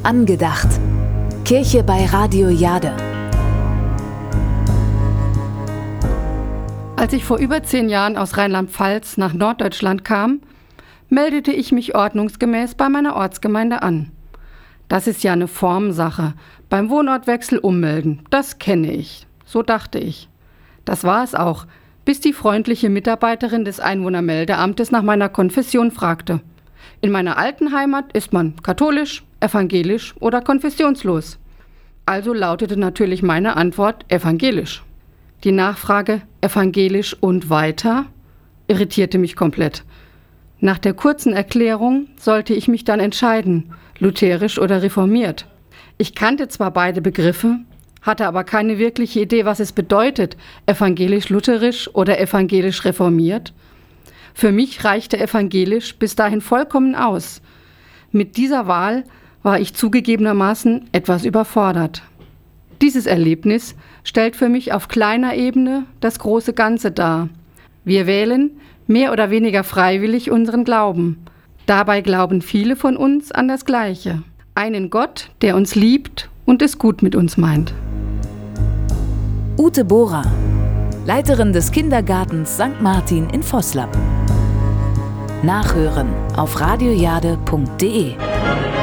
Angedacht. Kirche bei Radio Jade. Als ich vor über 10 Jahren aus Rheinland-Pfalz nach Norddeutschland kam, meldete ich mich ordnungsgemäß bei meiner Ortsgemeinde an. Das ist ja eine Formsache. Beim Wohnortwechsel ummelden, das kenne ich. So dachte ich. Das war es auch, bis die freundliche Mitarbeiterin des Einwohnermeldeamtes nach meiner Konfession fragte. In meiner alten Heimat ist man katholisch, evangelisch oder konfessionslos. Also lautete natürlich meine Antwort evangelisch. Die Nachfrage evangelisch und weiter irritierte mich komplett. Nach der kurzen Erklärung sollte ich mich dann entscheiden, lutherisch oder reformiert. Ich kannte zwar beide Begriffe, hatte aber keine wirkliche Idee, was es bedeutet, evangelisch-lutherisch oder evangelisch-reformiert. Für mich reichte evangelisch bis dahin vollkommen aus. Mit dieser Wahl war ich zugegebenermaßen etwas überfordert. Dieses Erlebnis stellt für mich auf kleiner Ebene das große Ganze dar. Wir wählen mehr oder weniger freiwillig unseren Glauben. Dabei glauben viele von uns an das Gleiche. Einen Gott, der uns liebt und es gut mit uns meint. Ute Bohrer, Leiterin des Kindergartens St. Martin in Voßlab. Nachhören auf radiojade.de.